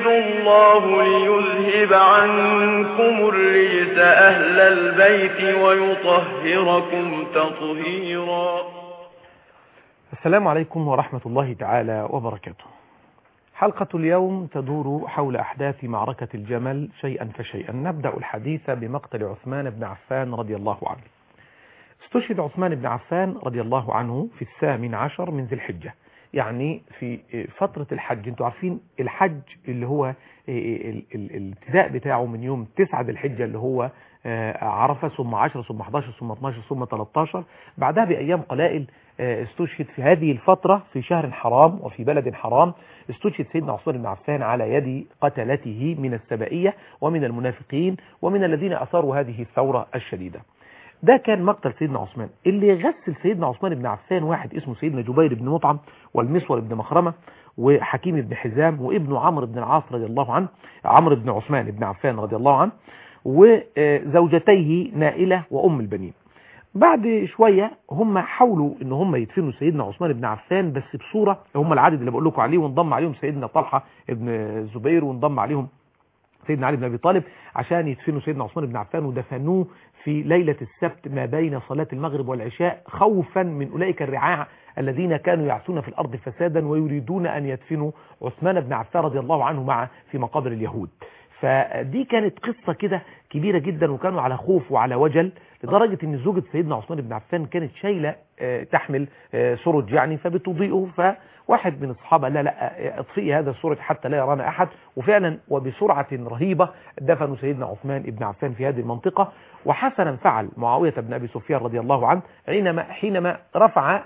الله ليذهب عنكم الرجس أهل البيت ويطهركم تطهيرا. السلام عليكم ورحمة الله تعالى وبركاته. حلقة اليوم تدور حول أحداث معركة الجمل شيئا فشيئا. نبدأ الحديث بمقتل عثمان بن عفان رضي الله عنه. استشهد عثمان بن عفان رضي الله عنه في 18 من ذي الحجة، يعني في فترة الحج. انتوا عارفين الحج اللي هو الابتداء بتاعه من يوم 9 ذي الحجة اللي هو عرفة، ثم 10 ثم 11 ثم 12 ثم 13. بعدها بأيام قلائل استشهد في هذه الفترة في شهر حرام وفي بلد حرام. استشهد سيدنا عثمان بن عفان على يد قتلته من السبائية ومن المنافقين ومن الذين أثاروا هذه الثورة الشديدة. ده كان مقتل سيدنا عثمان. اللي غسل سيدنا عثمان بن عفان واحد اسمه سيدنا جبير بن مطعم والمسور بن مخرمة وحكيم بن حزام وابن عمرو بن العاص رضي الله عنه، عمرو بن عثمان بن عفان رضي الله عنه، وزوجتيه نائلة وأم البنين. بعد شوية هم حاولوا ان هم يدفنوا سيدنا عثمان بن عفان بس بصورة، هم العدد اللي بقول لكم عليه، وانضم عليهم سيدنا طلحة ابن الزبير وانضم عليهم سيدنا علي بن أبي طالب عشان يدفنوا سيدنا عثمان بن عفان، ودفنوه في ليلة السبت ما بين صلاة المغرب والعشاء، خوفا من أولئك الرعاع الذين كانوا يعثون في الأرض فسادا ويريدون أن يدفنوا عثمان بن عفان رضي الله عنه معه في مقابر اليهود. فدي كانت قصة كده كبيرة جدا، وكانوا على خوف وعلى وجل، لدرجة ان زوجة سيدنا عثمان بن عفان كانت شايلة تحمل سرج يعني فبتضيئه، فواحد من الصحابة لا اطفئي هذا السرج حتى لا يرانا احد، وفعلا وبسرعة رهيبة دفنوا سيدنا عثمان بن عفان في هذه المنطقة. وحسنا فعل معاوية بن ابي سفيان رضي الله عنه حينما رفع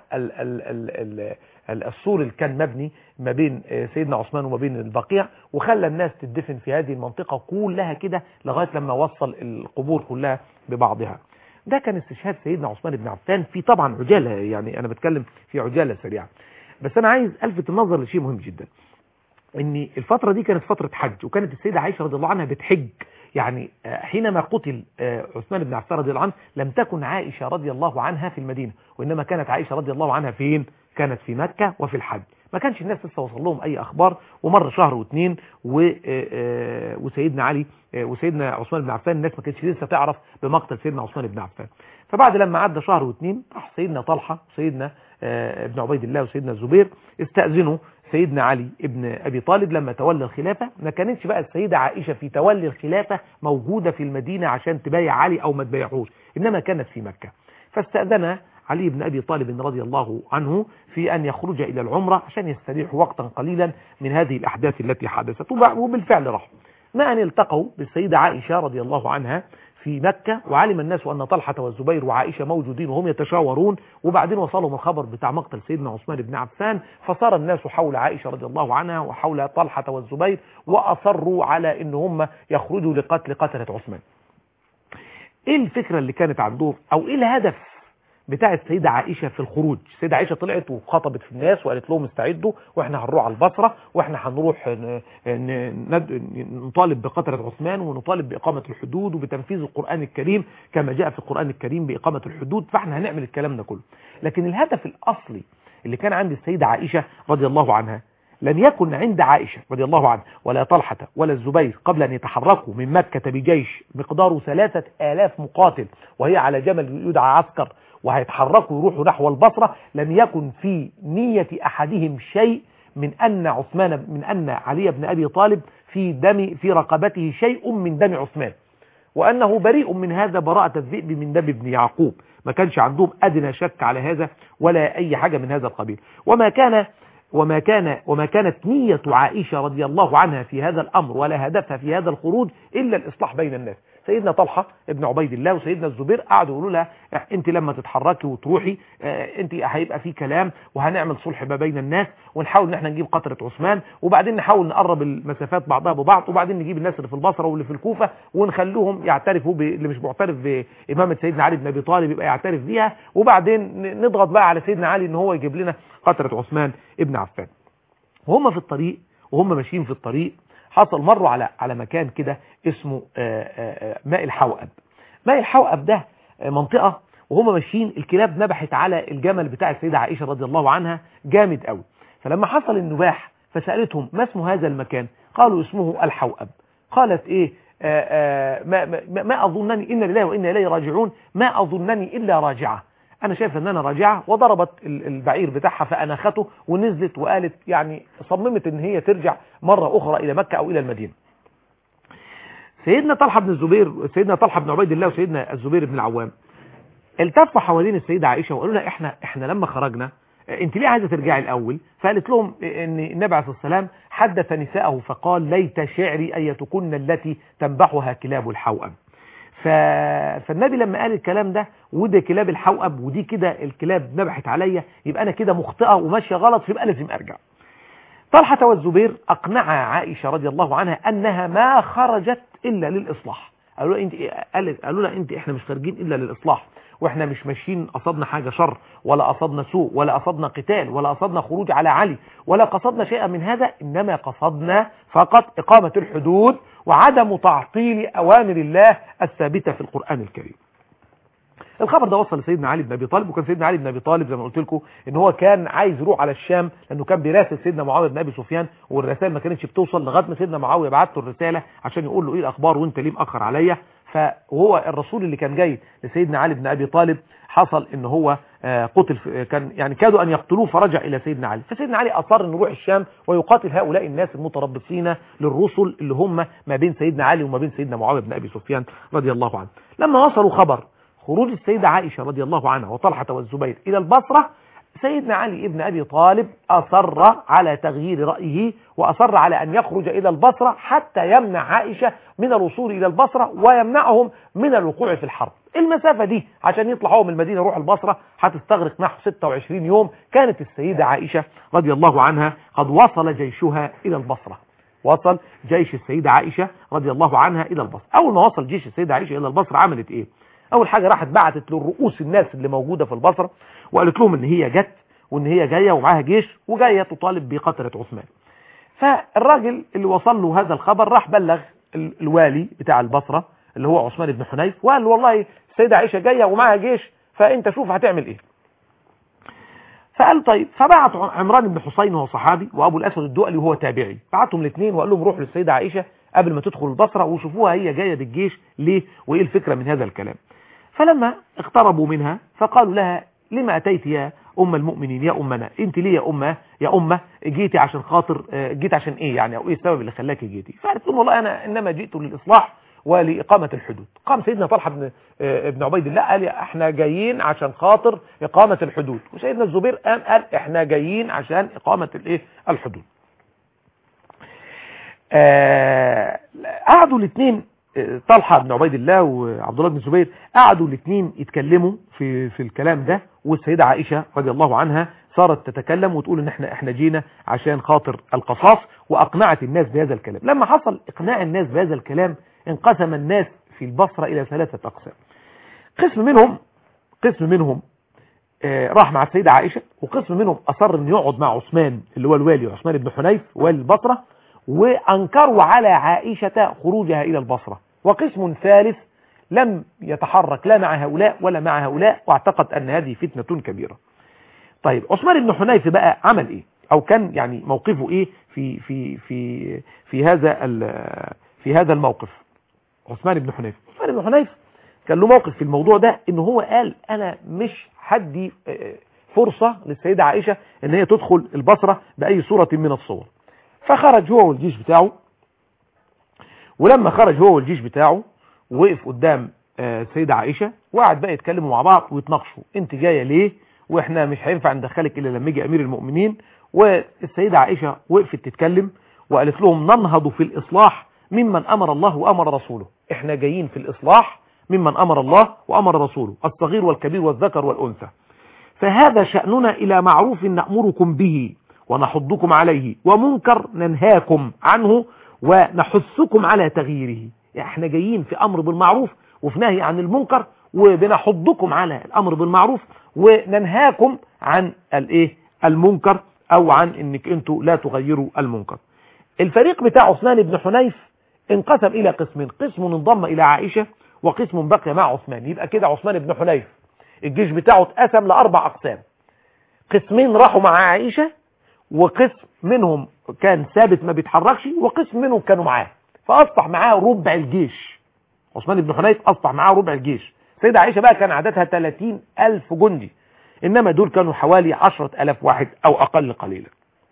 السور اللي كان مبني ما بين سيدنا عثمان وما بين البقيع، وخلى الناس تدفن في هذه المنطقة كلها كده لغاية لما وصل القبور كلها ببعضها. ده كان استشهاد سيدنا عثمان بن عفان في طبعا عجالة، يعني أنا بتكلم في عجالة سريعة، بس أنا عايز ألفت النظر لشيء مهم جدا، إن الفترة دي كانت فترة حج، وكانت السيدة عائشة رضي الله عنها بتحج. يعني حينما قتل عثمان بن عفان رضي الله عنه لم تكن عائشة رضي الله عنها في المدينة، وإنما كانت عائشة رضي الله عنها فين؟ كانت في مكة وفي الحج. ما كانش الناس لسه وصل لهم أي أخبار، ومر شهر واثنين وسيدنا علي وسيدنا عثمان بن عفان الناس ما كانتش لسه تعرف بمقتل سيدنا عثمان بن عفان. فبعد لما عدى شهر واثنين راح سيدنا طلحة وسيدنا ابن عبيد الله وسيدنا الزبير استأذنوا سيدنا علي ابن أبي طالب لما تولى الخلافة. ما كانتش بقى السيدة عائشة في تولي الخلافة موجودة في المدينة عشان تبايع علي أو ما تبايعوش، إنما كانت في مكة. فاستأذن علي بن أبي طالب رضي الله عنه في أن يخرج إلى العمرة عشان يستريح وقتا قليلا من هذه الأحداث التي حدثت، وبالفعل راحوا. ما أن التقوا بالسيدة عائشة رضي الله عنها في مكة، وعلم الناس أن طلحة والزبير وعائشة موجودين وهم يتشاورون، وبعدين وصلهم الخبر بتاع مقتل سيدنا عثمان بن عفان، فصار الناس حول عائشة رضي الله عنها وحول طلحة والزبير، وأصروا على أن هم يخرجوا لقتل قتلة عثمان. إيه الفكرة اللي كانت عندهم، أو إيه الهدف بتاع السيدة عائشة في الخروج؟ السيدة عائشة طلعت وخطبت في الناس وقالت لهم استعدوا، واحنا هنروح على البصرة، واحنا هنروح نطالب بقتلة عثمان، ونطالب بإقامة الحدود وبتنفيذ القرآن الكريم كما جاء في القرآن الكريم بإقامة الحدود، فاحنا هنعمل الكلام ده كله. لكن الهدف الأصلي اللي كان عند السيدة عائشة رضي الله عنها لم يكن عند عائشة رضي الله عنها ولا طلحة ولا الزبير قبل أن يتحركوا من مكة بجيش مقداره 3000 مقاتل وهي على جمل يدعى عسكر، وهيتحركوا يروحوا نحو البصرة، لم يكن في نية أحدهم شيء من أن علي بن أبي طالب في رقبته شيء من دم عثمان، وأنه بريء من هذا براءة الذئب من دم ابن يعقوب. ما كانش عندهم أدنى شك على هذا ولا أي حاجة من هذا القبيل. وما كانت نية عائشة رضي الله عنها في هذا الأمر ولا هدفها في هذا الخروج إلا الإصلاح بين الناس. سيدنا طلحة ابن عبيد الله وسيدنا الزبير قعدوا يقولوا لها انت لما تتحركي وتروحي انت هيبقى في كلام وهنعمل صلح ما بين الناس، ونحاول ان احنا نجيب قطرة عثمان، وبعدين نحاول نقرب المسافات بعضها ببعض، وبعدين نجيب الناس اللي في البصرة واللي في الكوفة ونخلوهم يعترفوا اللي مش معترف بإمامة سيدنا علي بن أبي طالب يبقى يعترف بيها، وبعدين نضغط بقى على سيدنا علي ان هو يجيب لنا قطرة عثمان ابن عفان. وهم في الطريق وهم ماشيين في الطريق حصل مروا على مكان كده اسمه ماء الحوأب. ماء الحوأب ده منطقة وهم ماشيين الكلاب نبحت على الجمل بتاع السيدة عائشة رضي الله عنها جامد قوي. فلما حصل النباح فسألتهم ما اسم هذا المكان؟ قالوا اسمه الحوأب. قالت ايه ما اظنني إنا لله وإنا إليه راجعون، ما اظنني الا راجعه، انا شايف ان انا راجعه. وضربت البعير بتاعها فانخته ونزلت، وقالت يعني صممت ان هي ترجع مرة اخرى الى مكة او الى المدينة. سيدنا طلحة بن الزبير، سيدنا طلحة بن عبيد الله وسيدنا الزبير بن العوام التفوا حوالين السيدة عائشة وقالوا لها احنا لما خرجنا انت ليه عايزة ترجعي الاول؟ فقالت لهم ان النبي عليه الصلاة والسلام حدث نساءه فقال ليت شعري ايتكن التي تنبحها كلاب الحوأب. فالنبي لما قال الكلام ده، وده كلاب الحوأب ودي كده الكلاب نبحت عليا، يبقى انا كده مخطئة وماشية غلط، فيبقى لازم ارجع. طلحة والزبير اقنع عائشة رضي الله عنها انها ما خرجت الا للاصلاح. قالوا لها انت احنا مش خارجين الا للاصلاح، واحنا مش ماشيين قصدنا حاجة شر ولا قصدنا سوء ولا قصدنا قتال ولا قصدنا خروج على علي ولا قصدنا شيئا من هذا، انما قصدنا فقط اقامة الحدود وعدم تعطيل اوامر الله الثابتة في القرآن الكريم. الخبر ده وصل لسيدنا علي بن ابي طالب، وكان سيدنا علي بن ابي طالب زي ما قلت لكم ان هو كان عايز يروح على الشام، لانه كان بيراسل سيدنا معاويه بن ابي سفيان، والرسائل ما كانتش بتوصل لغايه ما سيدنا معاويه بعت له الرساله عشان يقول له ايه الاخبار وانت ليه مأخر عليا. فهو الرسول اللي كان جاي لسيدنا علي بن ابي طالب حصل ان هو قتل، كان يعني كادوا ان يقتلوه، فرجع الى سيدنا علي. فسيدنا علي اصر انه يروح الشام ويقاتل هؤلاء الناس المتربصين للرسل اللي هم ما بين سيدنا علي وما بين سيدنا معاويه بن ابي سفيان رضي الله عنه. لما وصلوا خبر خروج السيدة عائشة رضي الله عنها وطلحة والزبير إلى البصرة، سيدنا علي ابن أبي طالب أصر على تغيير رأيه، وأصر على أن يخرج إلى البصرة حتى يمنع عائشة من الوصول إلى البصرة ويمنعهم من الوقوع في الحرب. المسافة دي عشان يطلعوا من المدينة يروحوا البصرة هتستغرق نحو 26 يوم. كانت السيدة عائشة رضي الله عنها قد وصل جيشها إلى البصرة، وصل جيش السيدة عائشة رضي الله عنها إلى البصرة. أول ما وصل جيش السيدة عائشة إلى البصرة عملت إيه؟ اول حاجة راحت بعتت للرؤوس الناس اللي موجودة في البصرة وقالت لهم ان هي جت وان هي جاية ومعاها جيش وجاية تطالب بقتلة عثمان. فالراجل اللي وصل له هذا الخبر راح بلغ الوالي بتاع البصرة اللي هو عثمان بن حنيف، وقال له والله السيدة عائشة جاية ومعاها جيش، فانت شوف هتعمل ايه. فقال طيب. فبعت عمران بن حسين وهو صحابي وابو الاسود الدؤلي وهو تابعي، بعتهم الاثنين وقال لهم روحوا للسيدة عائشة قبل ما تدخل البصرة وشوفوها هي جاية بالجيش ليه وايه الفكرة من هذا الكلام. فلما اقتربوا منها فقالوا لها لما أتيت يا أم المؤمنين، يا أمنا أنت ليه يا أمة جيتي عشان خاطر جيت عشان إيه يعني، أو إيه السبب اللي خلاكي جيتي؟ فقالت لهم والله أنا إنما جئت للإصلاح ولإقامة الحدود. قام سيدنا طلحة بن عبيد الله قال احنا جايين عشان خاطر إقامة الحدود، وسيدنا الزبير قال احنا جايين عشان إقامة الحدود. قعدوا الاثنين طلحة بن عبيد الله وعبد الله بن الزبير قعدوا الاثنين يتكلموا في الكلام ده، والسيدة عائشة رضي الله عنها صارت تتكلم وتقول ان احنا جينا عشان خاطر القصاص، واقنعت الناس بهذا الكلام. لما حصل اقناع الناس بهذا الكلام انقسم الناس في البصرة الى 3 اقسام. قسم منهم راح مع السيدة عائشة، وقسم منهم اصر ان يقعد مع عثمان اللي هو الوالي، عثمان بن حنيف والي البصرة، وأنكروا على عائشة خروجها إلى البصرة. وقسم ثالث لم يتحرك لا مع هؤلاء ولا مع هؤلاء، واعتقد أن هذه فتنة كبيرة. طيب عثمان بن حنيف بقى عمل إيه، أو كان يعني موقفه إيه في هذا الموقف؟ عثمان بن حنيف كان له موقف في الموضوع ده، إنه هو قال أنا مش هدي فرصة للسيدة عائشة إن هي تدخل البصرة بأي صورة من الصور. فخرج هو والجيش بتاعه، ولما خرج هو والجيش بتاعه وقف قدام سيدة عائشة وقعد بقى يتكلموا مع بعض ويتناقشوا انت جاية ليه، واحنا مش هينفع ندخلك الا لما يجي امير المؤمنين. والسيدة عائشة وقفت تتكلم وقالت لهم ننهض في الاصلاح ممن امر الله وامر رسوله، احنا جايين في الاصلاح ممن امر الله وامر رسوله، الصغير والكبير والذكر والانثى، فهذا شأننا الى معروف نأمركم به ونحضكم عليه ومنكر ننهاكم عنه ونحثكم على تغييره. يعني احنا جايين في امر بالمعروف وفي نهي عن المنكر، وبنحضكم على الامر بالمعروف وننهاكم عن المنكر، او عن انك انتوا لا تغيروا المنكر. الفريق بتاع عثمان بن حنيف انقسم الى قسمين، قسم انضم الى عائشة وقسم بقي مع عثمان. يبقى كده عثمان بن حنيف الجيش بتاعه اتقسم ل4 اقسام، قسمين راحوا مع عائشة، وقسم منهم كان ثابت ما بيتحركش، وقسم منهم كانوا معاه، فاصبح معاه ربع الجيش. عثمان بن حنيف اصبح معاه ربع الجيش. سيدة عائشة بقى كان عددها 30,000 جندي، انما دول كانوا حوالي 10,000 واحد او اقل قليلا.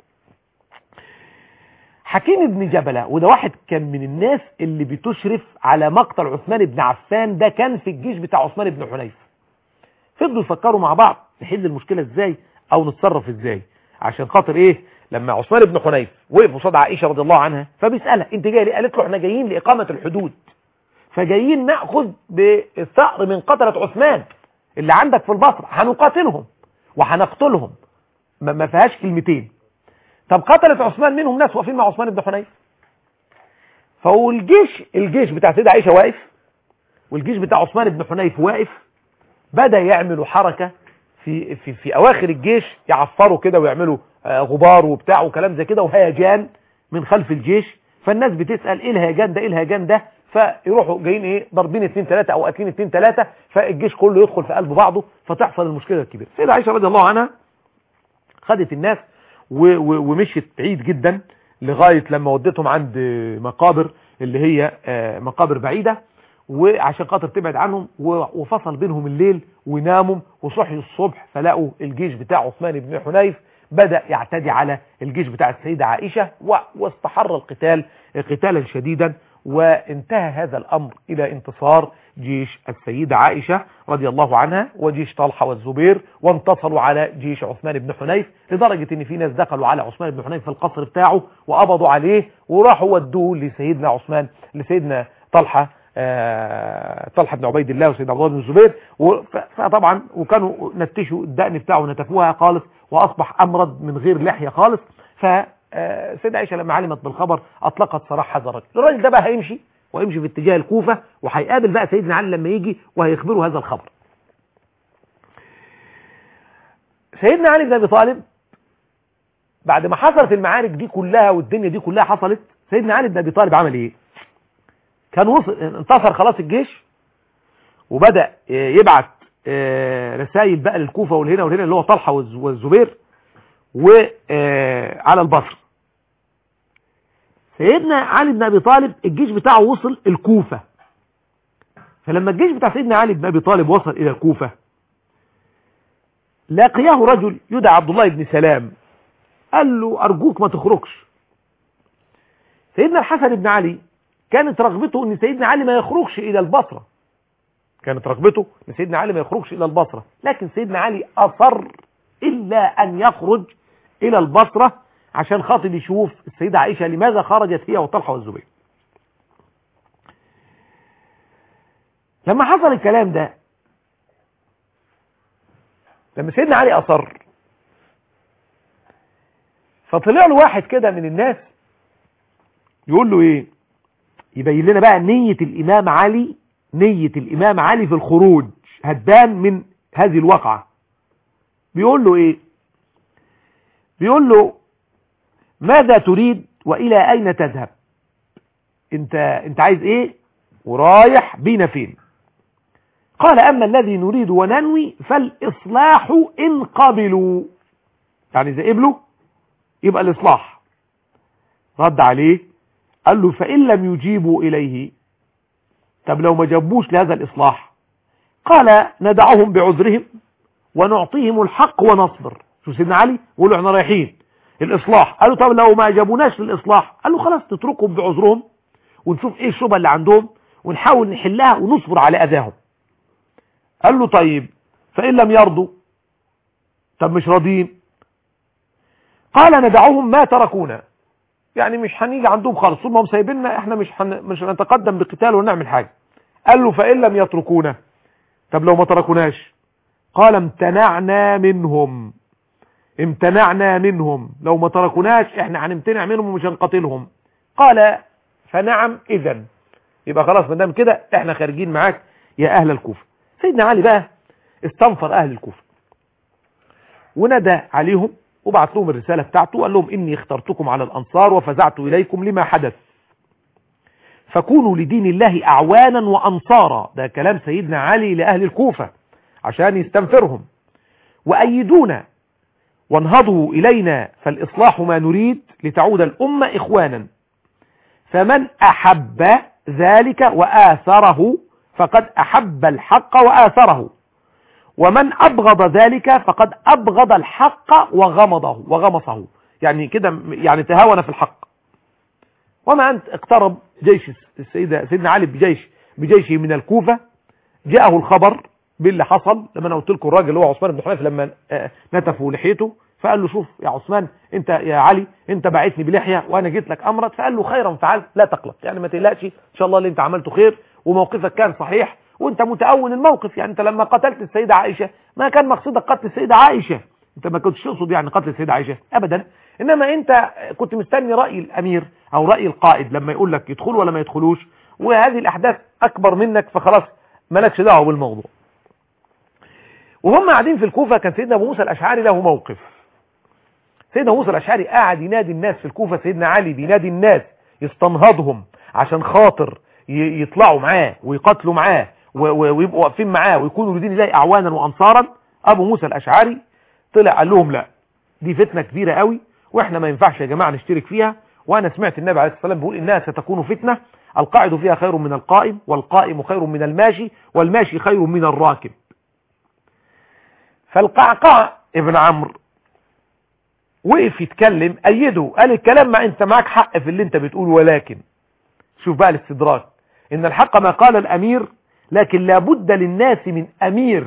حكيم بن جبلة، وده واحد كان من الناس اللي بتشرف على مقتل عثمان بن عفان، ده كان في الجيش بتاع عثمان بن حنيف. فضلوا يفكروا مع بعض نحل المشكلة ازاي او نتصرف ازاي، عشان خاطر ايه؟ لما عثمان بن حنيف وقف قصاد عائشة رضي الله عنها فبيسألها انت جاي ليه؟ قالت له احنا جايين لإقامة الحدود، فجايين نأخذ بالثأر من قتلة عثمان اللي عندك في البصرة، هنقاتلهم وهنقتلهم، ما فيهاش كلمتين. طب قتلت عثمان منهم ناس واقفين مع عثمان بن حنيف، فهو الجيش بتاع سيدة عائشة واقف، والجيش بتاع عثمان بن حنيف واقف. بدأ يعملوا حركة في أواخر الجيش، يعفروا كده ويعملوا غبار وبتاع وكلام زي كده وهيجان من خلف الجيش. فالناس بتسأل ايه الهيجان ده، ايه الهيجان ده؟ فيروحوا جايين ايه، ضاربين 2-3 او قاتلين 2-3، فالجيش كله يدخل في قلب بعضه، فتحصل المشكلة الكبيرة. سيدة عائشة رضي الله عنها خدت الناس ومشيت بعيد جدا لغاية لما ودتهم عند مقابر اللي هي مقابر بعيدة، وعشان خاطر تبعد عنهم، وفصل بينهم الليل وناموا، وصحي الصبح فلقوا الجيش بتاع عثمان بن حنيف بدأ يعتدي على الجيش بتاع السيدة عائشة، واستحر القتال قتالا شديدا، وانتهى هذا الأمر إلى انتصار جيش السيدة عائشة رضي الله عنها وجيش طلحة والزبير، وانتصروا على جيش عثمان بن حنيف، لدرجة ان في ناس دخلوا على عثمان بن حنيف في القصر بتاعه وقبضوا عليه وراحوا ودوه لسيدنا طلحة بن عبيد الله وسيدنا عبد الله بن الزبير. فطبعا وكانوا نتشوا الدقن بتاعه نتفوها خالص، واصبح امرض من غير لحية خالص. فسيدة عائشة لما علمت بالخبر اطلقت سراح هذا الرجل. الراجل ده بقى هيمشي في اتجاه الكوفة، وهيقابل بقى سيدنا علي لما يجي وهيخبره هذا الخبر. سيدنا علي بن ابي طالب بعد ما حصلت المعارك دي كلها والدنيا دي كلها حصلت، سيدنا علي بن ابي طالب عمل ايه؟ كان وصل انتصر خلاص الجيش، وبدأ يبعت رسائل بقى للكوفة والهنا اللي هو طلحة والزبير وعلى البصر. سيدنا علي بن ابي طالب الجيش بتاعه وصل الكوفة، فلما الجيش بتاع سيدنا علي بن ابي طالب وصل الى الكوفة لاقيه رجل يدعى عبد الله بن سلام، قال له ارجوك ما تخرجش. سيدنا الحسن بن علي كانت رغبته ان سيدنا علي ما يخرجش الى البصرة، لكن سيدنا علي اصر الا ان يخرج الى البصرة عشان خاطر يشوف السيدة عائشة لماذا خرجت هي وطلحة والزبير. لما حصل الكلام ده، لما سيدنا علي اصر، فطلع له واحد كده من الناس يقول له ايه، يبين لنا بقى نية الامام علي في الخروج هتبان من هذه الواقعة. بيقول له ايه؟ بيقول له ماذا تريد والى اين تذهب؟ انت عايز ايه ورايح بينا فين؟ قال اما الذي نريد وننوي فالاصلاح ان قبلوا، يعني اذا قبلوا يبقى الاصلاح. رد عليه قال له فان لم يجيبوا اليه، طب لو ما جابوش لهذا الاصلاح؟ قال ندعهم بعذرهم ونعطيهم الحق ونصبر. شو سيدنا علي يقول له احنا رايحين الاصلاح، قالوا طب لو ما جابوناش للاصلاح؟ قال له خلاص نتركهم بعذرهم ونشوف ايه الشبهه اللي عندهم ونحاول نحلها ونصبر على اذاهم. قال له طيب فان لم يرضوا؟ طب مش راضين؟ قال ندعهم ما تركونا، يعني مش هنيجي عندهم خالص، طول ما هم سايبيننا احنا مش هنتقدم بقتال ونعمل حاجه. قال له فان لم يتركونا؟ طب لو ما تركوناش؟ قال امتنعنا منهم، لو ما تركوناش احنا هنمتنع منهم ومش هنقاتلهم. قال فنعم اذا، يبقى خلاص ما دام كده احنا خارجين معاك يا اهل الكوفه. سيدنا علي بقى استنفر اهل الكوفه ونادى عليهم وبعت لهم الرساله بتاعته وقال لهم اني اخترتكم على الانصار وفزعت اليكم لما حدث، فكونوا لدين الله اعوانا وانصارا. ده كلام سيدنا علي لاهل الكوفه عشان يستنفرهم. وايدونا وانهضوا إلينا فالإصلاح ما نريد لتعود الأمة إخوانا، فمن أحب ذلك وآثره فقد أحب الحق وآثره، ومن أبغض ذلك فقد أبغض الحق وغمصه. يعني كده يعني تهاون في الحق. وما أنت اقترب جيش سيدنا علي بجيشه من الكوفة، جاءه الخبر باللي حصل. لما انا قلت لكم الراجل اللي هو عثمان بن حنيفه لما نتفوا لحيته، فقال له شوف يا عثمان، انت يا علي انت بعتني بلحيه وانا جيت لك امرك، فقال له خيرا فعلت لا تقلق، يعني ما تقلقش ان شاء الله اللي انت عملته خير، وموقفك كان صحيح وانت متأول الموقف. يعني انت لما قتلت السيدة عائشة ما كان مقصودك قتل السيدة عائشة، انت ما كنتش تقصد يعني قتل السيدة عائشة ابدا، انما انت كنت مستني رأي الامير او رأي القائد لما يقول لك يدخلوا ولا ما يدخلوش، وهذه الاحداث اكبر منك فخلاص مالكش دعوه بالموضوع. وهم قاعدين في الكوفة كان سيدنا ابو موسى الاشعري له موقف. سيدنا ابو موسى الاشعري قاعد ينادي الناس في الكوفة، سيدنا علي بينادي الناس يستنهضهم عشان خاطر يطلعوا معاه ويقاتلوا معاه ويبقوا واقفين معاه ويكونوا يريدين الله اعوانا وانصارا. ابو موسى الاشعري طلع قال لهم لا، دي فتنة كبيرة قوي واحنا ما ينفعش يا جماعة نشترك فيها، وانا سمعت النبي عليه الصلاة والسلام بيقول انها ستكون فتنة القاعد فيها خير من القائم، والقائم خير من الماشي، والماشي خير من الراكب. فالقعقاع ابن عمرو وقف يتكلم ايده، قال الكلام ما انت معك حق في اللي انت بتقوله، ولكن شوف بقى الاستدراك، ان الحق ما قال الامير، لكن لابد للناس من امير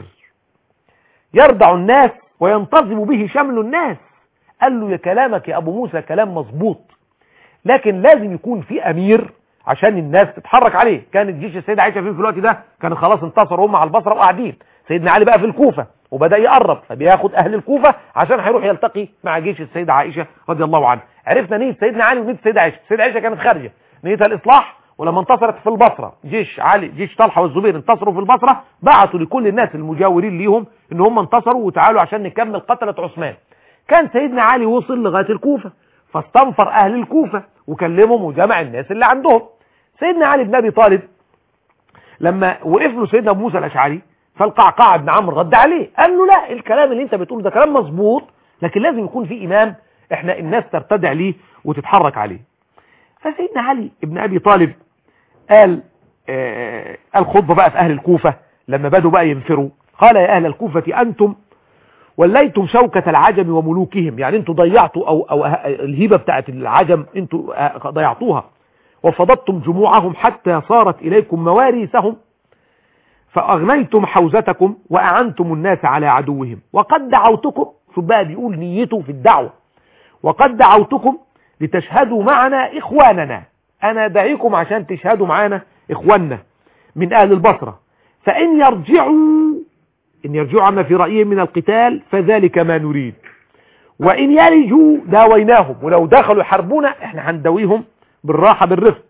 يردع الناس وينتظم به شمل الناس. قال له يا كلامك يا ابو موسى كلام مظبوط، لكن لازم يكون في امير عشان الناس تتحرك عليه. كانت جيش السيدة عائشة في الوقت ده كانوا خلاص انتصروا هم على البصرة وقاعدين، سيدنا علي بقى في الكوفة وبدأ يقرب، فبياخد اهل الكوفة عشان هيروح يلتقي مع جيش السيدة عائشة رضي الله عنها. عرفنا نية سيدنا علي ونية السيدة عائشة. السيدة عائشة كانت خارجة نيتها الاصلاح، ولما انتصرت في البصرة جيش طلحة والزبير انتصروا في البصرة، بعتوا لكل الناس المجاورين ليهم ان هم انتصروا وتعالوا عشان نكمل قتلة عثمان. كان سيدنا علي وصل لغاية الكوفة، فاستنفر اهل الكوفة وكلمهم وجمع الناس اللي عندهم. سيدنا علي بن ابي طالب لما وقف له سيدنا ابو موسى الاشعري، فالقعقاع بن عمرو رد عليه قال له لا، الكلام اللي انت بتقوله ده كلام مظبوط، لكن لازم يكون في امام احنا الناس ترتدع ليه وتتحرك عليه. فسيدنا علي بن ابي طالب قال خطبه بقى في اهل الكوفة لما بدوا بقى ينفروا، قال يا اهل الكوفة انتم وليتم شوكة العجم وملوكهم، يعني انتوا ضيعتوا او الهيبة بتاعت العجم انتوا ضيعتوها، وفضضتم جموعهم حتى صارت اليكم مواريثهم، فاغنيتم حوزتكم واعنتم الناس على عدوهم، وقد دعوتكم، شوف بقى بيقول نيته في الدعوة، وقد دعوتكم لتشهدوا معنا اخواننا، انا دعيكم عشان تشهدوا معنا اخواننا من اهل البصرة، فان يرجعوا عما في رأيهم من القتال فذلك ما نريد، وإن يرجوا داويناهم، ولو دخلوا يحاربونا احنا هنداويهم بالراحة بالرفق،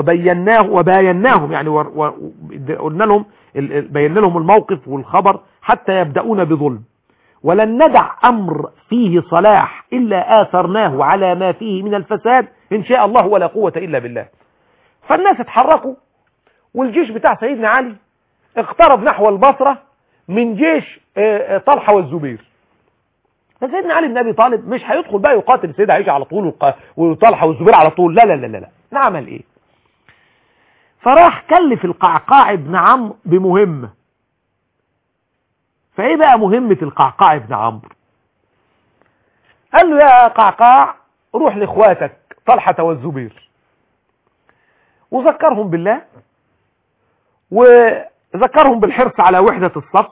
وبايناهم يعني قلنا لهم بينا لهم الموقف والخبر حتى يبدأون بظلم، ولن ندع أمر فيه صلاح إلا آثرناه على ما فيه من الفساد إن شاء الله ولا قوة إلا بالله. فالناس اتحركوا، والجيش بتاع سيدنا علي اقترب نحو البصرة من جيش طلحة والزبير. فسيدنا علي بن ابي طالب مش هيدخل بقى يقاتل السيدة عائشة على طول وطلحة والزبير على طول، لا لا لا لا، نعمل ايه؟ فراح كلف القعقاع بن عمرو بمهمة. فايه بقى مهمة القعقاع بن عمرو؟ قال له يا قعقاع روح لاخواتك طلحة والزبير وذكرهم بالله، وذكرهم بالحرص على وحدة الصف،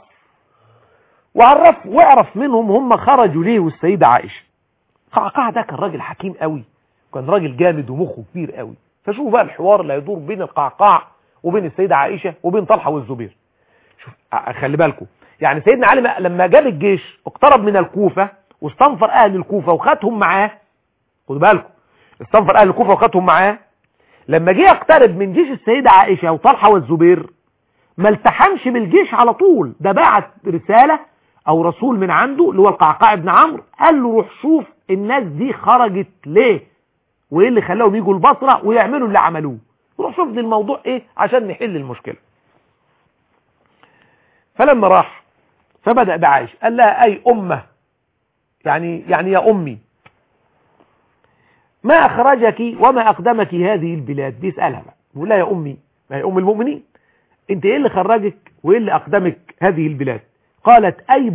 واعرف منهم هم خرجوا ليه والسيدة عائشة. قعقاع ده كان راجل حكيم قوي، كان راجل جامد ومخه كبير قوي. فشوفوا بقى الحوار اللي هيدور بين القعقاع وبين السيدة عائشة وبين طلحة والزبير. شوف خلي بالكم، يعني سيدنا علي لما جاب الجيش اقترب من الكوفة واستنفر اهل الكوفة وخدهم معاه، خدوا بالكم استنفر اهل الكوفة وخدهم معاه، لما جه يقترب من جيش السيدة عائشة وطلحة والزبير ما التحمش بالجيش على طول، ده بعت رسالة او رسول من عنده اللي هو القعقاع بن عمرو، قال له روح شوف الناس دي خرجت ليه وايه اللي خلاهم يجوا البصرة ويعملوا اللي عملوه، روح شوف دي الموضوع ايه عشان نحل المشكلة. فلما راح فبدأ بعائشة قال لها اي امة يعني يا أمي ما أخرجك وما أقدمك هذه البلاد؟ بيسألها بقى، بيقول لها يا أمي، ما هي أم المؤمنين، أنت إيه اللي خرجك وإيه اللي أقدمك هذه البلاد؟ قالت أي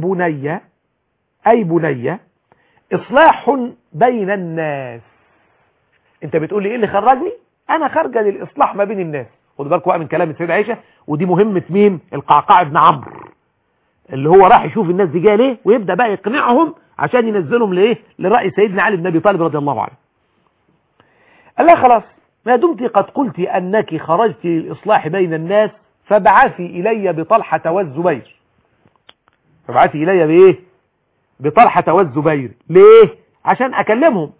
بني إصلاح بين الناس. أنت بتقول لي إيه اللي خرجني؟ أنا خارجة للإصلاح ما بين الناس. خدوا بالكم بقى من كلام السيدة عائشة، ودي مهمة مين؟ القعقاع بن عمرو، اللي هو راح يشوف الناس دي جايه ليه ويبدأ بقى يقنعهم عشان ينزلهم لإيه؟ لرأي سيدنا علي بن أبي طالب رضي الله عنه. قال لها خلاص، ما دمت قد قلت أنك خرجت للإصلاح بين الناس فابعثي إلي بطلحة والزبير. فابعثي إلي بإيه؟ بطلحة والزبير. ليه؟ عشان أكلمهم.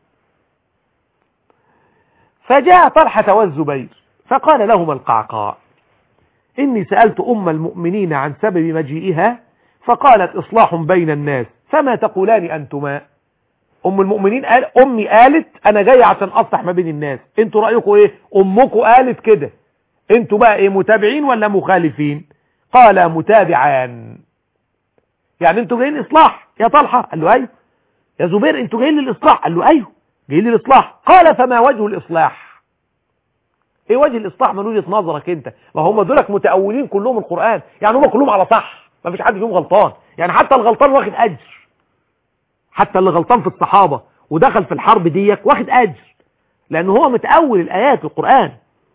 فجاء طلحة والزبير فقال لهما القعقاع إني سألت أم المؤمنين عن سبب مجيئها فقالت إصلاح بين الناس، فما تقولان أنتما؟ أم المؤمنين أمي قالت أنا جاي عشان أصلح ما بين الناس، أنتوا رأيكم إيه؟ أمكم قالت كده، أنتوا بقى إيه، متابعين ولا مخالفين؟ قال متابعان. يعني أنتوا جايين إصلاح يا طلحة؟ قال له أيوه. يا زبير أنتوا جايين للإصلاح؟ قال له أيوه جايين للإصلاح. قال فما وجه الإصلاح؟ ايه وجه الاصلاح من وجهة نظرك انت؟ ما هم دولك متأولين كلهم القرآن، يعني هم كلهم على صح، ما فيش حد فيهم غلطان، يعني حتى الغلطان واخد اجر، حتى اللي غلطان في الصحابة ودخل في الحرب ديك واخد اجر، لان هو متأول الايات القرآن.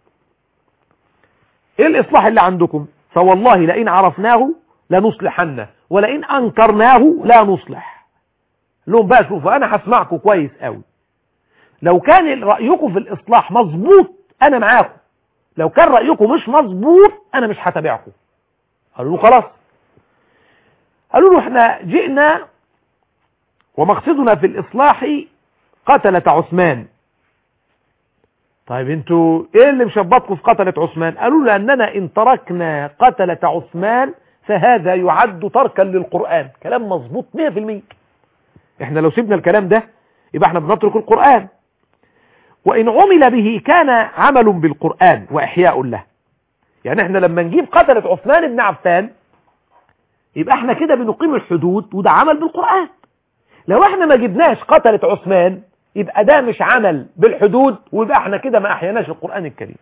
ايه الاصلاح اللي عندكم؟ فوالله لئن عرفناه لنصلحنه ولئن انكرناه لا نصلح. لهم بقى شوفوا، انا هسمعكم كويس قوي، لو كان رأيكم في الاصلاح مظبوط انا معاكم، لو كان رأيكم مش مظبوط انا مش هتابعكم. قالوا له خلاص. قالوا له احنا جئنا ومقصدنا في الاصلاح قتلة عثمان. طيب انتوا ايه اللي مشبطكم في قتلة عثمان؟ قالوا لاننا ان تركنا قتلة عثمان فهذا يعد تركا للقرآن. كلام مظبوط 100%. احنا لو سيبنا الكلام ده يبقى احنا بنترك القرآن، وإن عمل به كان عمل بالقرآن وإحياء له. يعني احنا لما نجيب قتلة عثمان بن عفان يبقى احنا كده بنقيم الحدود وده عمل بالقرآن. لو احنا ما جبناش قتلة عثمان يبقى ده مش عمل بالحدود، ويبقى احنا كده ما احياناش القرآن الكريم.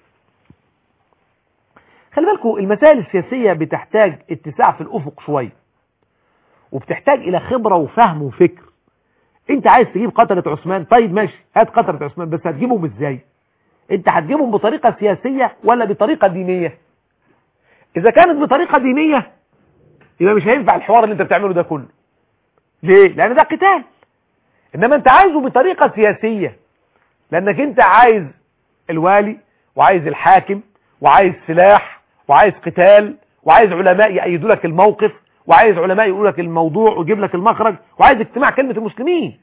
خلي بالكم المسائل السياسية بتحتاج اتساع في الأفق شوية، وبتحتاج إلى خبرة وفهم وفكر. انت عايز تجيب قتلة عثمان، طيب ماشي هات قتلة عثمان، بس هتجيبهم ازاي؟ انت هتجيبهم بطريقة سياسية ولا بطريقة دينية؟ اذا كانت بطريقة دينية يبقى مش هينفع الحوار اللي انت بتعمله ده كله. ليه؟ لان ده قتال. انما انت عايزه بطريقة سياسية، لانك انت عايز الوالي وعايز الحاكم وعايز سلاح وعايز قتال وعايز علماء يأيدوا لك الموقف وعايز علماء يقولوا لك الموضوع ويجيب لك المخرج وعايز اجتماع كلمة المسلمين.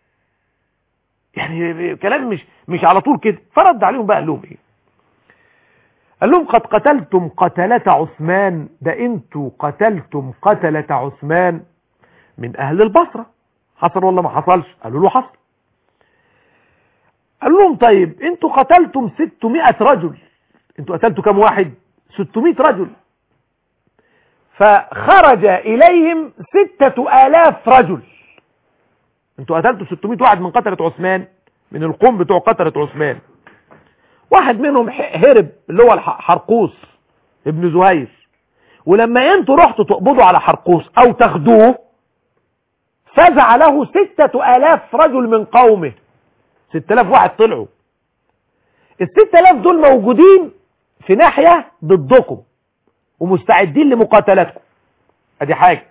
يعني كلام مش على طول كده. فرد عليهم بقى، قال لهم ايه؟ قال لهم قد قتلتم قتلة عثمان، ده انتوا قتلتم قتلة عثمان من اهل البصرة. حصل ولا ما حصلش؟ قالوا له حصل. قال لهم طيب انتوا قتلتم 600 رجل، انتوا قتلتوا كم واحد؟ 600 رجل. فخرج إليهم 6000 رجل. انتوا قتلتوا 600 واحد من قتلة عثمان، من القوم بتوع قتلة عثمان. واحد منهم هرب اللي هو حرقوس ابن زهير، ولما انتوا رحتوا تقبضوا على حرقوس او تاخدوه فزع له 6000 رجل من قومه. 6000 واحد طلعوا. ال 6000 دول موجودين في ناحية ضدكم ومستعدين لمقاتلتكم. ادي حاجة.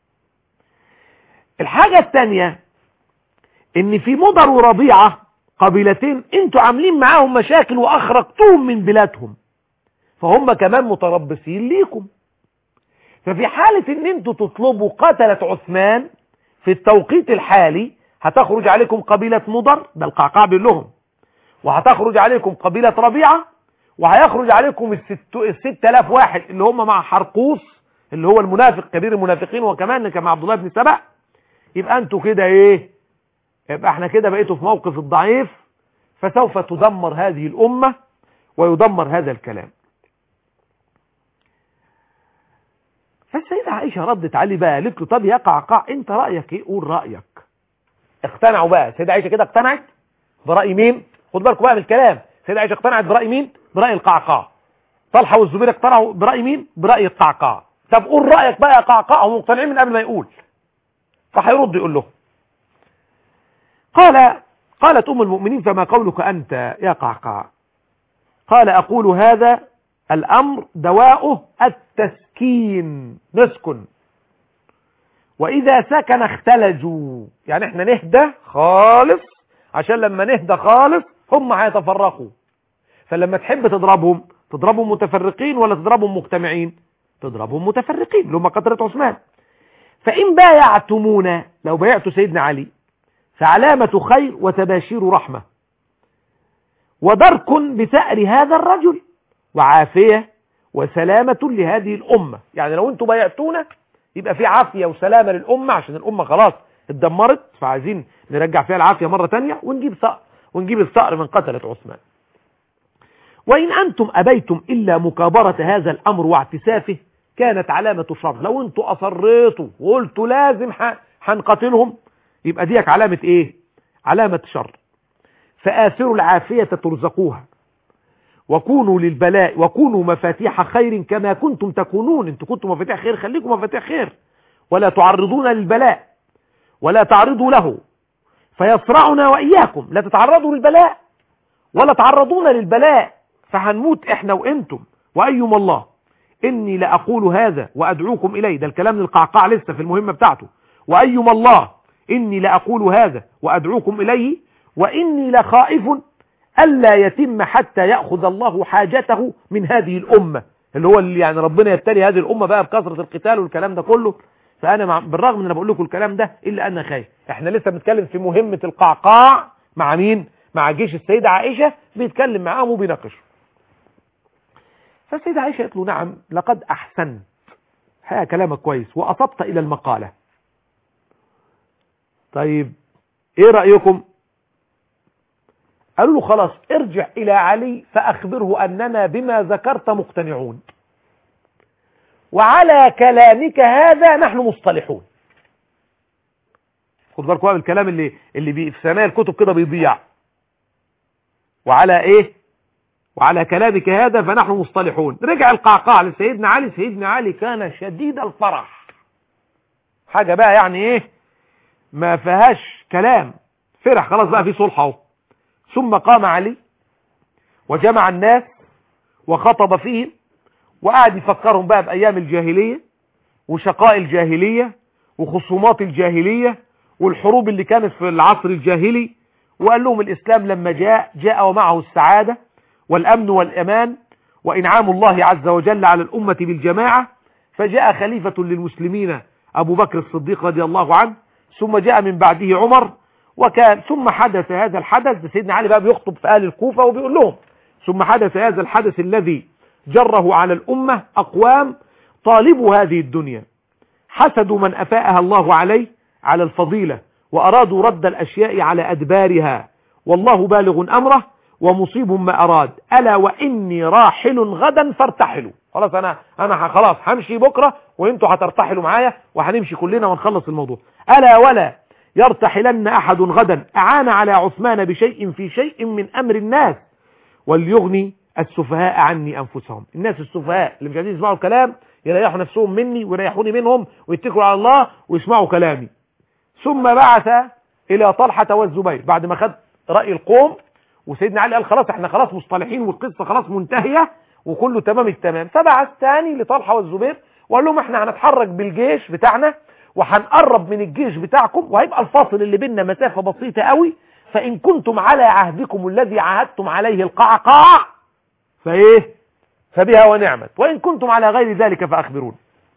الحاجة الثانية ان في مضر وربيعة قبيلتين انتوا عاملين معاهم مشاكل واخرجتوهم من بلادهم، فهم كمان متربصين ليكم. ففي حالة ان انتوا تطلبوا قتلة عثمان في التوقيت الحالي هتخرج عليكم قبيلة مضر، ده القعقاع بيقول لهم، وهتخرج عليكم قبيلة ربيعة، وهيخرج عليكم ال 6000 واحد اللي هم مع حرقوس اللي هو المنافق كبير المنافقين، وكمان كما عبد الله بن سبأ. يبقى انتوا كده ايه؟ يبقى احنا كده بقيتوا في موقف الضعيف، فسوف تدمر هذه الأمة ويدمر هذا الكلام. فالسيدة عائشة ردت عليه بقى، قالت له طب يا قعقاع انت رأيك ايه؟ قول رأيك. اقتنعوا بقى، سيدة عائشة كده اقتنعت برأي مين؟ خد بالكم بقى من الكلام، سيدة عائشة اقتنعت برأي مين؟ برأي القعقاع. طلحة والزبير اقتنعوا برأي مين؟ برأي القعقاع. طب قول رأيك بقى يا قعقاع، هم مقتنعين من قبل ما يقول، فهيرد يقول له. قالت أم المؤمنين فما قولك أنت يا قعقاع؟ قال أقول هذا الأمر دواؤه التسكين، نسكن، وإذا سكن اختلجوا، يعني احنا نهدى خالص، عشان لما نهدى خالص هم هيتفرقوا. فلما تحب تضربهم متفرقين ولا تضربهم مجتمعين؟ تضربهم متفرقين اللي هم قطرة عثمان. فإن بايعتمونا، لو بايعتوا سيدنا علي، فعلامة خير وتباشير رحمة ودرك بثأر هذا الرجل وعافية وسلامة لهذه الأمة. يعني لو انتوا بايعتونا يبقى في عافية وسلامة للأمة، عشان الأمة خلاص اتدمرت، فعايزين نرجع فيها العافية مرة تانية ونجيب الثأر من قتلة عثمان. وإن أنتم أبيتم إلا مكابرة هذا الأمر واعتسافه كانت علامة شر. لو انتوا أصريتوا وقلتوا لازم هنقتلهم، يبقى ديك علامة ايه؟ علامة شر. فآثروا العافية ترزقوها وكونوا للبلاء وكونوا مفاتيح خير كما كنتم تكونون. انتوا كنتم مفاتيح خير، خليكم مفاتيح خير، ولا تعرضون للبلاء ولا تعرضوا له فيصرعنا وإياكم. لا تتعرضوا للبلاء ولا تعرضون للبلاء فهنموت احنا وانتم. وأيما الله إني لأقول هذا وأدعوكم إليه، ده الكلام للقعقاع لسه في المهمة بتاعته. وأيما الله إني لأقول هذا وأدعوكم إليه وإني لخائف ألا يتم حتى يأخذ الله حاجته من هذه الأمة، اللي هو اللي يعني ربنا يبتلي هذه الأمة بقى بكثرة القتال والكلام ده كله. فأنا بالرغم من أنا بقول لكم الكلام ده إلا أنا خايف. إحنا لسه بنتكلم في مهمة القعقاع مع مين؟ مع جيش السيدة عائشة، بيتكلم معاهم وبيناقشوا. فالسيدة عائشة قالت له نعم لقد أحسنت، ها كلامك كويس، وأصبت إلى المقالة. طيب إيه رأيكم؟ قالوا له خلاص ارجع إلى علي فأخبره أننا بما ذكرت مقتنعون، وعلى كلامك هذا نحن مصطلحون. خد بالكم بقى الكلام اللي في ثنايا الكتب كده بيضيع. وعلى ايه؟ وعلى كلامك هذا فنحن مصطلحون. رجع القعقاع لسيدنا علي. سيدنا علي كان شديد الفرح، حاجة بقى يعني ايه ما فيهاش كلام، فرح خلاص بقى في صلح اهو. ثم قام علي وجمع الناس وخطب فيهم وقعد يفكرهم بقى بأيام الجاهلية وشقاء الجاهلية وخصومات الجاهلية والحروب اللي كانت في العصر الجاهلي. وقال لهم الإسلام لما جاء ومعه السعادة والأمن والأمان وإنعام الله عز وجل على الأمة بالجماعة. فجاء خليفة للمسلمين أبو بكر الصديق رضي الله عنه، ثم جاء من بعده عمر، ثم حدث هذا الحدث. سيدنا علي بقى بيخطب في أهل الكوفة وبيقول لهم ثم حدث هذا الحدث الذي جره على الأمة أقوام طالبوا هذه الدنيا، حسدوا من أفاءها الله عليه على الفضيلة، وأرادوا رد الأشياء على أدبارها، والله بالغ أمره ومصيب ما أراد، ألا وإني راحل غدا فارتحلوا. خلاص أنا خلاص همشي بكرة وإنتوا هترتحلوا معايا وهنمشي كلنا ونخلص الموضوع. ألا ولا يرتحلن أحد غدا أعان على عثمان بشيء في شيء من أمر الناس وليغني السفهاء عني أنفسهم. الناس السفهاء اللي مش عايزين يسمعوا الكلام يريحوا نفسهم مني ويريحوني منهم ويتكلوا على الله ويسمعوا كلامي. ثم بعث إلى طلحة والزبير بعد ما خد رأي القوم، وسيدنا علي قال خلاص احنا خلاص مصطلحين والقصة خلاص منتهية وكله تمام التمام. فبعث ثاني لطلحة والزبير وقال لهم احنا هنتحرك بالجيش بتاعنا وهنقرب من الجيش بتاعكم، وهيبقى الفاصل اللي بيننا مسافة بسيطة قوي، فإن كنتم على عهدكم الذي عهدتم عليه القعقاع فايه فبها ونعمت، وإن كنتم على غير ذلك فأخبرون.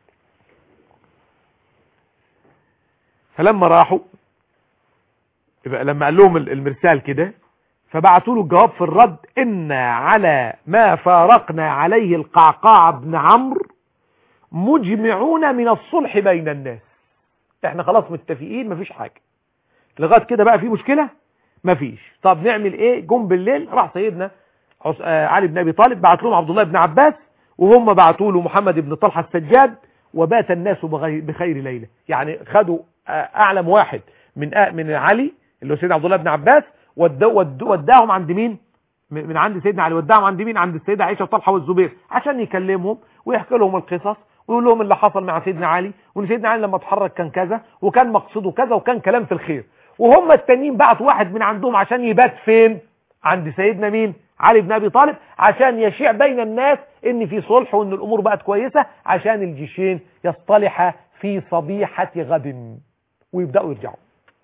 فلما راحوا لما قال لهم المرسال كده فبعثوا له الجواب في الرد إن على ما فارقنا عليه القعقاع بن عمرو مجمعون من الصلح بين الناس. احنا خلاص متفقين مفيش حاجة لغاية كده، بقى في مشكلة مفيش. طب نعمل ايه؟ جم بالليل راح سيدنا علي بن ابي طالب بعت لهم عبد الله بن عباس، وهم بعتوا له محمد بن طلحة السجاد، وبات الناس بخير ليلة. يعني خدوا اعلم واحد من علي اللي هو سيدنا عبد الله بن عباس، وداهم عند مين؟ من عند سيدنا علي. وداهم عند مين؟ عند السيدة عائشة وطلحة والزبير، عشان يكلمهم ويحكي لهم القصص ويقول لهم اللي حصل مع سيدنا علي، وان سيدنا علي لما اتحرك كان كذا وكان مقصده كذا وكان كلام في الخير. وهم التانيين بعتوا واحد من عندهم عشان يبات فين؟ عند سيدنا مين؟ علي بن ابي طالب، عشان يشيع بين الناس ان في صلح وان الامور بقت كويسة، عشان الجيشين يصطلحا في صبيحة غد ويبداوا يرجعوا.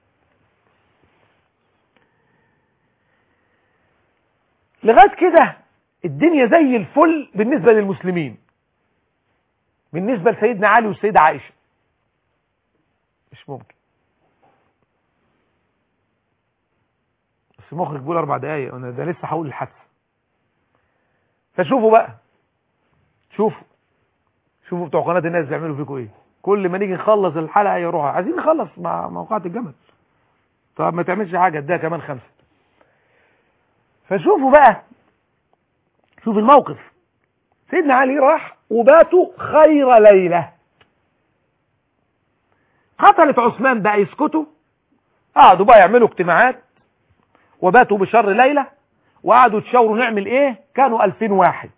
لغايه كده الدنيا زي الفل بالنسبة للمسلمين، بالنسبة لسيدنا علي والسيدة عائشة مش ممكن. بس المخرج بيقول 4 دقايق، انا ده لسه هقول الحادثة. فشوفوا بقى، شوفوا بتوع قناة الناس بيعملوا فيكم ايه. كل ما نيجي نخلص الحلقة يروحوا عايزين نخلص مع موقعة الجمل، طب ما تعملش حاجة اديها كمان 5. فشوفوا بقى، شوف الموقف. سيدنا علي راح وباتوا خير ليلة. قتلت عثمان بقى يسكتوا، قعدوا بقى يعملوا اجتماعات وباتوا بشر ليلة، وقعدوا يتشاوروا نعمل ايه. كانوا 2000 واحد،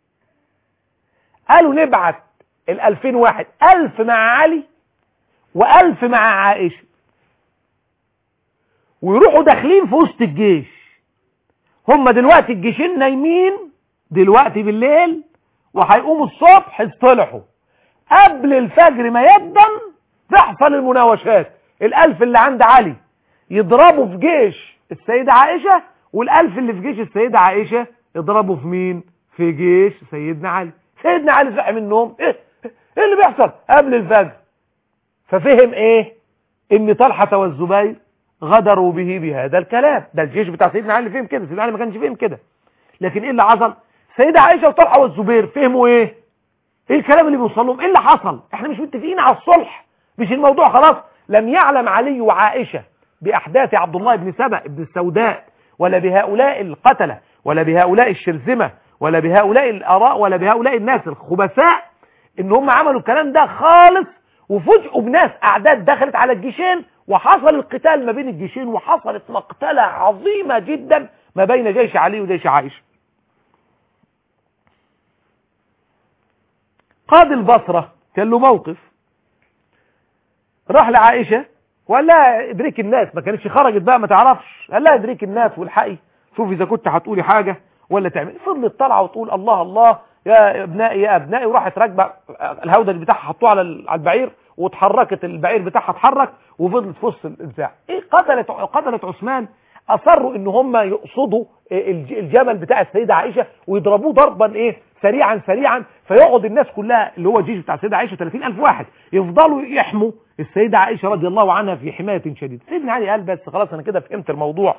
قالوا نبعت 2000 واحد، 1000 مع علي و1000 مع عائشة، ويروحوا داخلين في وسط الجيش. هم دلوقتي الجيشين نايمين دلوقتي بالليل، وهيقوموا الصبح يصطلحوا قبل الفجر ما يبدن تحصل المناوشات. 1000 اللي عند علي يضربوا في جيش السيدة عائشة، وال1000 اللي في جيش السيدة عائشة يضربوا في مين؟ في جيش سيدنا علي. سيدنا علي صحي من النوم، ايه اللي بيحصل قبل الفجر؟ ففهم ايه؟ ان طلحة والزبير غدروا به بهذا الكلام. ده الجيش بتاع سيدنا علي فهم كده، سيدنا علي ما كانش فهم كده. لكن ايه اللي حصل؟ سيدة عائشة وطلحة والزبير فهموا ايه الكلام اللي بيوصل لهم. ايه اللي حصل؟ احنا مش متفقين على الصلح، مش الموضوع خلاص. لم يعلم علي وعائشة بأحداث عبد الله بن سبأ بن السوداء، ولا بهؤلاء القتلة، ولا بهؤلاء الشرذمة، ولا بهؤلاء الآراء، ولا بهؤلاء الناس الخبثاء، ان هم عملوا الكلام ده خالص. وفجأوا بناس أعداد دخلت على الجيشين، وحصل القتال ما بين الجيشين، وحصلت مقتلة عظيمة جدا ما بين جيش علي وجيش عائشة. قاضي البصرة كان له موقف، راح لعائشة وقال لها ادريك الناس، ما كانتش خرجت بقى ما تعرفش، قال لها ادريك الناس والحقي، شوف اذا كنت هتقولي حاجة ولا تعمل. فضلت طالعه وتقول الله الله يا ابنائي يا ابنائي، وراحت راكبه الهودج بتاعها حطوه على البعير، واتحركت البعير بتاعها اتحرك، وفضلت في وسط الانزاع. ايه قتلت عثمان. اصروا ان هم يقصدوا الجمل بتاع السيده عائشه ويضربوه ضربا ايه سريعا، فيقعد الناس كلها اللي هو الجيش بتاع السيده عائشه 30000 واحد يفضلوا يحموا السيده عائشه رضي الله عنها في حمايه شديده. سيدنا علي قال بس خلاص انا كده فهمت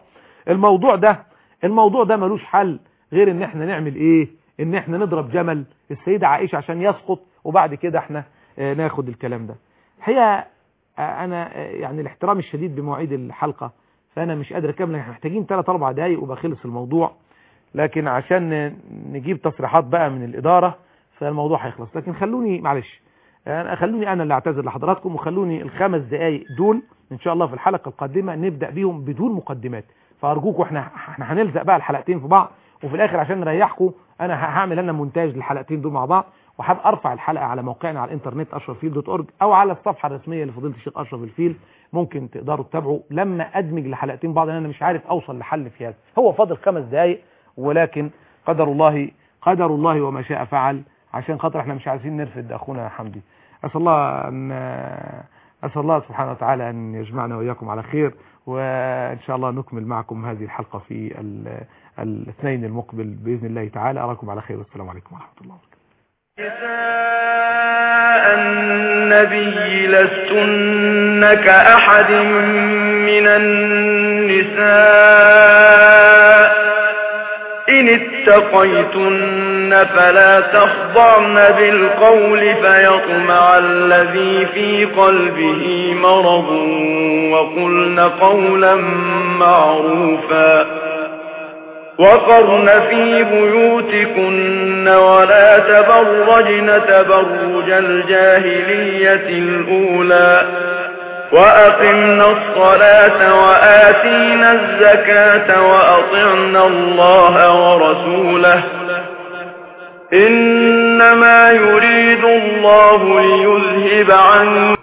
الموضوع ده ملوش حل غير ان احنا نعمل ايه؟ ان احنا نضرب جمل السيده عائشه عشان يسقط، وبعد كده احنا ناخد الكلام ده. هي انا يعني الاحترام الشديد بمواعيد الحلقه، فانا مش قادر اكمل، احنا محتاجين 3-4 دقايق وبقى خلص الموضوع، لكن عشان نجيب تصريحات بقى من الاداره فالموضوع هيخلص. لكن خلوني معلش، خلوني انا اللي اعتذر لحضراتكم، وخلوني ال5 دقايق دول ان شاء الله في الحلقه القادمه نبدا بيهم بدون مقدمات. فارجوكم احنا هنلزق بقى الحلقتين في بعض، وفي الاخر عشان نريحكم انا هعمل انا مونتاج للحلقتين دول مع بعض، وحابب ارفع الحلقه على موقعنا على الانترنت اشرففيل.org او على الصفحه الرسميه لفضيله الشيخ اشرف الفيل. ممكن تقدروا تتابعوا لما ادمج الحلقتين بعض، انا مش عارف اوصل لحل في هذا. هو فاضل 5 دقايق، ولكن قدر الله وما شاء فعل، عشان خاطر احنا مش عايزين نرفد اخونا حمدي. اسال الله سبحانه وتعالى ان يجمعنا واياكم على خير، وان شاء الله نكمل معكم هذه الحلقه في الاثنين المقبل باذن الله تعالى. اراكم على خير، والسلام عليكم ورحمه الله وبركاته. نساء النبي لستن كأحد من النساء إن اتقيتن فلا تخضعن بالقول فيطمع الذي في قلبه مرض وقلن قولا معروفا وقرن في بيوتكن ولا تبرجن تبرج الجاهلية الأولى وأقمنا الصلاة وآتينا الزكاة وأطعنا الله ورسوله إنما يريد الله ليذهب عنكم